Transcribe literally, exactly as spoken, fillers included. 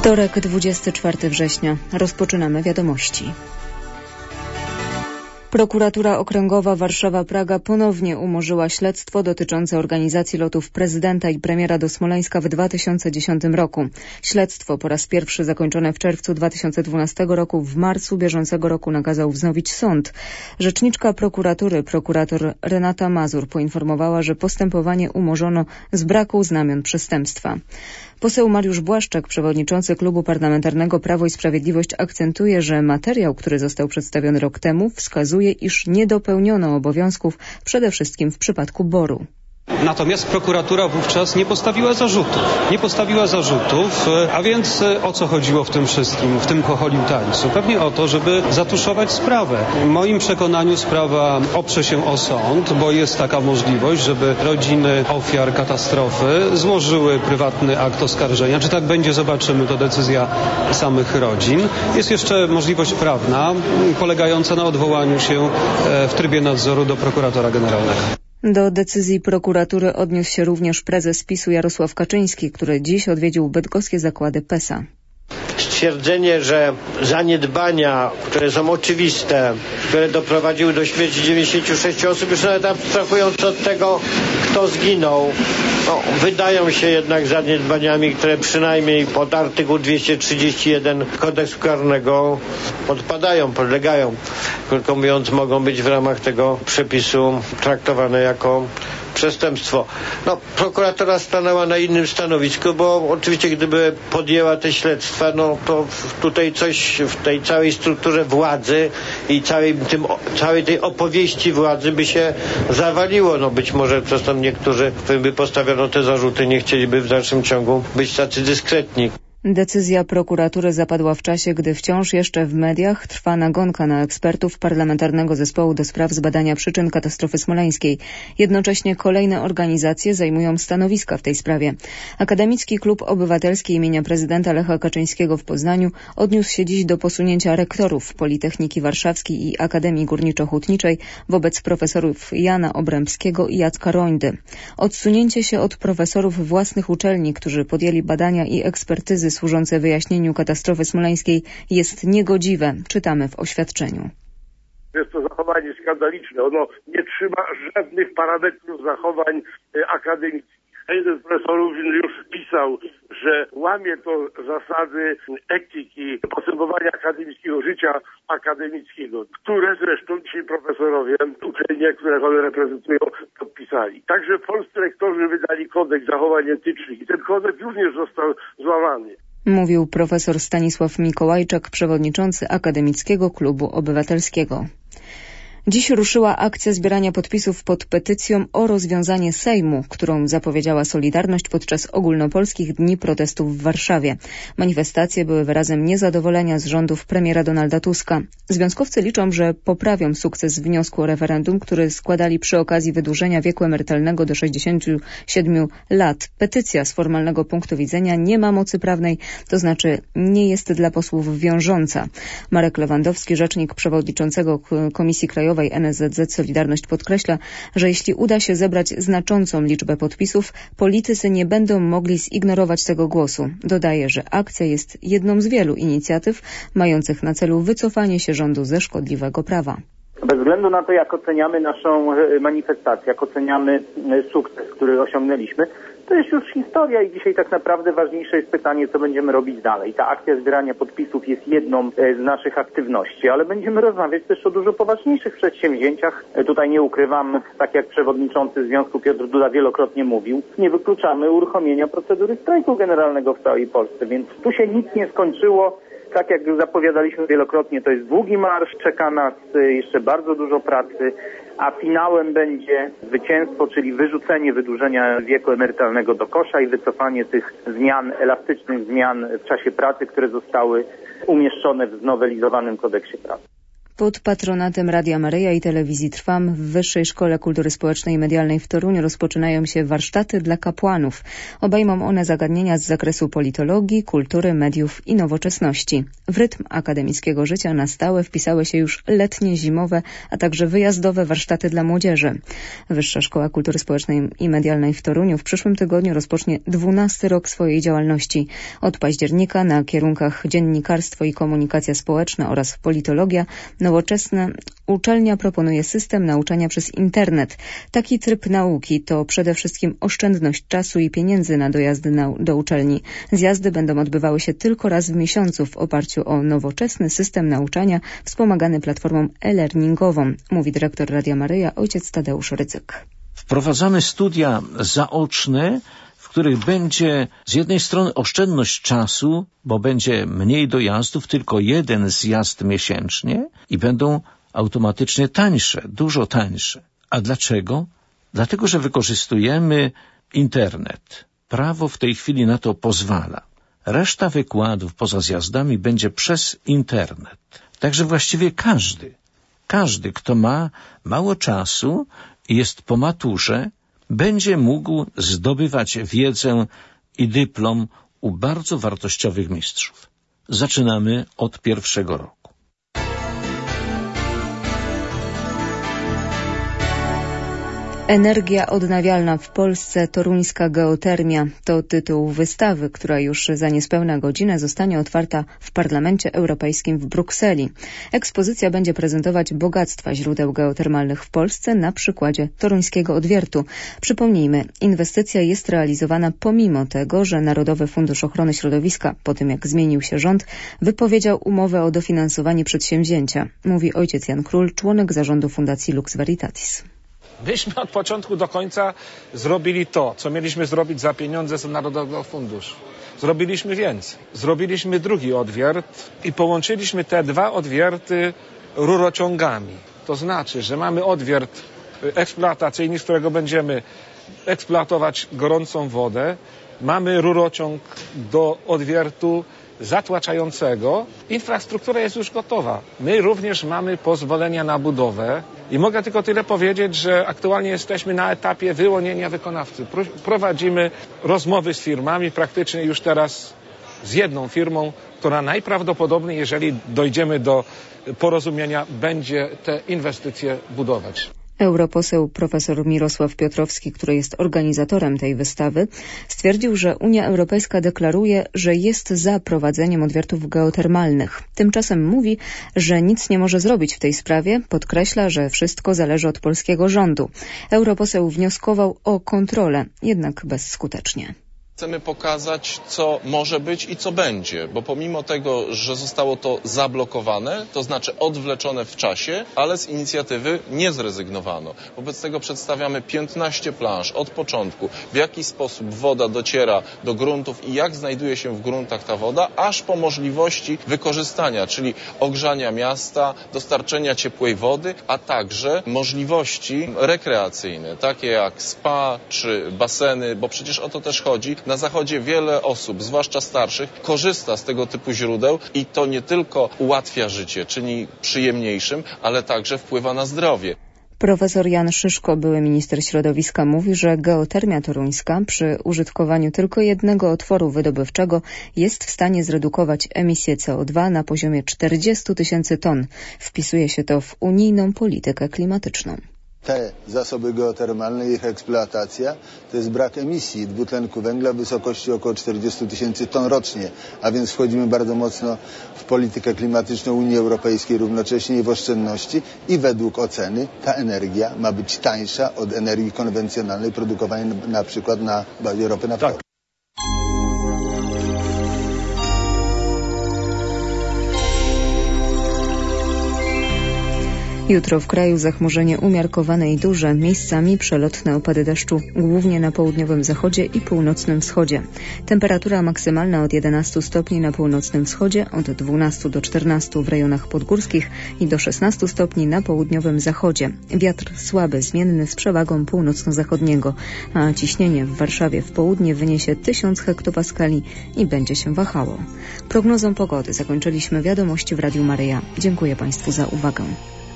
Wtorek, dwudziestego czwartego września. Rozpoczynamy wiadomości. Prokuratura Okręgowa Warszawa-Praga ponownie umorzyła śledztwo dotyczące organizacji lotów prezydenta i premiera do Smoleńska w dwa tysiące dziesiątym roku. Śledztwo po raz pierwszy zakończone w czerwcu dwa tysiące dwunastego roku w marcu bieżącego roku nakazał wznowić sąd. Rzeczniczka prokuratury, prokurator Renata Mazur, poinformowała, że postępowanie umorzono z braku znamion przestępstwa. Poseł Mariusz Błaszczak, przewodniczący Klubu Parlamentarnego Prawo i Sprawiedliwość, akcentuje, że materiał, który został przedstawiony rok temu, wskazuje, iż nie dopełniono obowiązków, przede wszystkim w przypadku boru. Natomiast prokuratura wówczas nie postawiła zarzutów. Nie postawiła zarzutów, a więc o co chodziło w tym wszystkim, w tym chocholim tańcu? Pewnie o to, żeby zatuszować sprawę. W moim przekonaniu sprawa oprze się o sąd, bo jest taka możliwość, żeby rodziny ofiar katastrofy złożyły prywatny akt oskarżenia. Czy tak będzie, zobaczymy, to decyzja samych rodzin. Jest jeszcze możliwość prawna, polegająca na odwołaniu się w trybie nadzoru do prokuratora generalnego. Do decyzji prokuratury odniósł się również prezes PiSu Jarosław Kaczyński, który dziś odwiedził bydgoskie zakłady Pesa. Stwierdzenie, że zaniedbania, które są oczywiste, które doprowadziły do śmierci dziewięćdziesięciu sześciu osób, już nawet abstrahując od tego, kto zginął, no, wydają się jednak zaniedbaniami, które przynajmniej pod artykuł dwieście trzydzieści jeden kodeksu karnego podpadają, podlegają. Krótko mówiąc, mogą być w ramach tego przepisu traktowane jako przestępstwo. No, prokuratura stanęła na innym stanowisku, bo oczywiście gdyby podjęła te śledztwa, no to tutaj coś w tej całej strukturze władzy i całej, tym, całej tej opowieści władzy by się zawaliło. No być może przez to niektórzy, którym by postawiono te zarzuty, nie chcieliby w dalszym ciągu być tacy dyskretni. Decyzja prokuratury zapadła w czasie, gdy wciąż jeszcze w mediach trwa nagonka na ekspertów Parlamentarnego Zespołu do spraw zbadania przyczyn katastrofy smoleńskiej. Jednocześnie kolejne organizacje zajmują stanowiska w tej sprawie. Akademicki Klub Obywatelski imienia prezydenta Lecha Kaczyńskiego w Poznaniu odniósł się dziś do posunięcia rektorów Politechniki Warszawskiej i Akademii Górniczo-Hutniczej wobec profesorów Jana Obrębskiego i Jacka Rońdy. Odsunięcie się od profesorów własnych uczelni, którzy podjęli badania i ekspertyzy służące wyjaśnieniu katastrofy smoleńskiej, jest niegodziwe. Czytamy w oświadczeniu. Jest to zachowanie skandaliczne. Ono nie trzyma żadnych parametrów zachowań akademickich. Jeden z profesorów już pisał, że łamie to zasady etyki postępowania akademickiego, życia akademickiego, które zresztą ci profesorowie uczelni, które one reprezentują, podpisali. Także polscy rektorzy wydali kodeks zachowań etycznych i ten kodeks również został złamany. Mówił profesor Stanisław Mikołajczak, przewodniczący Akademickiego Klubu Obywatelskiego. Dziś ruszyła akcja zbierania podpisów pod petycją o rozwiązanie Sejmu, którą zapowiedziała Solidarność podczas ogólnopolskich dni protestów w Warszawie. Manifestacje były wyrazem niezadowolenia z rządów premiera Donalda Tuska. Związkowcy liczą, że poprawią sukces wniosku o referendum, który składali przy okazji wydłużenia wieku emerytalnego do sześćdziesięciu siedmiu lat. Petycja z formalnego punktu widzenia nie ma mocy prawnej, to znaczy nie jest dla posłów wiążąca. Marek Lewandowski, rzecznik przewodniczącego Komisji Krajowej N S Z Z Solidarność, podkreśla, że jeśli uda się zebrać znaczącą liczbę podpisów, politycy nie będą mogli zignorować tego głosu. Dodaje, że akcja jest jedną z wielu inicjatyw mających na celu wycofanie się rządu ze szkodliwego prawa. Bez względu na to, jak oceniamy naszą manifestację, jak oceniamy sukces, który osiągnęliśmy, to jest już historia i dzisiaj tak naprawdę ważniejsze jest pytanie, co będziemy robić dalej. Ta akcja zbierania podpisów jest jedną z naszych aktywności, ale będziemy rozmawiać też o dużo poważniejszych przedsięwzięciach. Tutaj nie ukrywam, tak jak przewodniczący Związku Piotr Duda wielokrotnie mówił, nie wykluczamy uruchomienia procedury strajku generalnego w całej Polsce, więc tu się nic nie skończyło. Tak jak zapowiadaliśmy wielokrotnie, to jest długi marsz, czeka nas jeszcze bardzo dużo pracy, a finałem będzie zwycięstwo, czyli wyrzucenie wydłużenia wieku emerytalnego do kosza i wycofanie tych zmian, elastycznych zmian w czasie pracy, które zostały umieszczone w znowelizowanym kodeksie pracy. Pod patronatem Radia Maryja i Telewizji Trwam w Wyższej Szkole Kultury Społecznej i Medialnej w Toruniu rozpoczynają się warsztaty dla kapłanów. Obejmą one zagadnienia z zakresu politologii, kultury, mediów i nowoczesności. W rytm akademickiego życia na stałe wpisały się już letnie, zimowe, a także wyjazdowe warsztaty dla młodzieży. Wyższa Szkoła Kultury Społecznej i Medialnej w Toruniu w przyszłym tygodniu rozpocznie dwunasty rok swojej działalności. Od października na kierunkach dziennikarstwo i komunikacja społeczna oraz politologia nowoczesne uczelnia proponuje system nauczania przez internet. Taki tryb nauki to przede wszystkim oszczędność czasu i pieniędzy na dojazdy na, do uczelni. Zjazdy będą odbywały się tylko raz w miesiącu w oparciu o nowoczesny system nauczania wspomagany platformą e-learningową, mówi dyrektor Radia Maryja ojciec Tadeusz Rydzyk. Wprowadzamy studia zaoczne, w których będzie z jednej strony oszczędność czasu, bo będzie mniej dojazdów, tylko jeden zjazd miesięcznie i będą automatycznie tańsze, dużo tańsze. A dlaczego? Dlatego, że wykorzystujemy internet. Prawo w tej chwili na to pozwala. Reszta wykładów poza zjazdami będzie przez internet. Także właściwie każdy, każdy, kto ma mało czasu i jest po maturze, będzie mógł zdobywać wiedzę i dyplom u bardzo wartościowych mistrzów. Zaczynamy od pierwszego roku. Energia odnawialna w Polsce, toruńska geotermia to tytuł wystawy, która już za niespełna godzinę zostanie otwarta w Parlamencie Europejskim w Brukseli. Ekspozycja będzie prezentować bogactwa źródeł geotermalnych w Polsce na przykładzie toruńskiego odwiertu. Przypomnijmy, inwestycja jest realizowana pomimo tego, że Narodowy Fundusz Ochrony Środowiska, po tym jak zmienił się rząd, wypowiedział umowę o dofinansowanie przedsięwzięcia, mówi ojciec Jan Król, członek zarządu Fundacji Lux Veritatis. Myśmy od początku do końca zrobili to, co mieliśmy zrobić za pieniądze z Narodowego Funduszu. Zrobiliśmy więcej. Zrobiliśmy drugi odwiert i połączyliśmy te dwa odwierty rurociągami. To znaczy, że mamy odwiert eksploatacyjny, z którego będziemy eksploatować gorącą wodę. Mamy rurociąg do odwiertu zatłaczającego. Infrastruktura jest już gotowa. My również mamy pozwolenia na budowę i mogę tylko tyle powiedzieć, że aktualnie jesteśmy na etapie wyłonienia wykonawcy. Prowadzimy rozmowy z firmami, praktycznie już teraz z jedną firmą, która najprawdopodobniej, jeżeli dojdziemy do porozumienia, będzie te inwestycje budować. Europoseł profesor Mirosław Piotrowski, który jest organizatorem tej wystawy, stwierdził, że Unia Europejska deklaruje, że jest za prowadzeniem odwiertów geotermalnych. Tymczasem mówi, że nic nie może zrobić w tej sprawie, podkreśla, że wszystko zależy od polskiego rządu. Europoseł wnioskował o kontrolę, jednak bezskutecznie. Chcemy pokazać, co może być i co będzie, bo pomimo tego, że zostało to zablokowane, to znaczy odwleczone w czasie, ale z inicjatywy nie zrezygnowano. Wobec tego przedstawiamy piętnaście planż od początku, w jaki sposób woda dociera do gruntów i jak znajduje się w gruntach ta woda, aż po możliwości wykorzystania, czyli ogrzania miasta, dostarczenia ciepłej wody, a także możliwości rekreacyjne, takie jak spa czy baseny, bo przecież o to też chodzi. Na Zachodzie wiele osób, zwłaszcza starszych, korzysta z tego typu źródeł i to nie tylko ułatwia życie, czyni przyjemniejszym, ale także wpływa na zdrowie. Profesor Jan Szyszko, były minister środowiska, mówi, że geotermia toruńska przy użytkowaniu tylko jednego otworu wydobywczego jest w stanie zredukować emisję C O dwa na poziomie czterdzieści tysięcy ton. Wpisuje się to w unijną politykę klimatyczną. Te zasoby geotermalne i ich eksploatacja to jest brak emisji dwutlenku węgla w wysokości około czterdzieści tysięcy ton rocznie, a więc wchodzimy bardzo mocno w politykę klimatyczną Unii Europejskiej równocześnie i w oszczędności i według oceny ta energia ma być tańsza od energii konwencjonalnej produkowanej na przykład na bazie ropy naftowej. Tak. Jutro w kraju zachmurzenie umiarkowane i duże, miejscami przelotne opady deszczu, głównie na południowym zachodzie i północnym wschodzie. Temperatura maksymalna od jedenastu stopni na północnym wschodzie, od dwunastu do czternastu w rejonach podgórskich i do szesnastu stopni na południowym zachodzie. Wiatr słaby, zmienny z przewagą północno-zachodniego, a ciśnienie w Warszawie w południe wyniesie tysiąc hektopaskali i będzie się wahało. Prognozą pogody zakończyliśmy wiadomości w Radiu Maryja. Dziękuję Państwu za uwagę.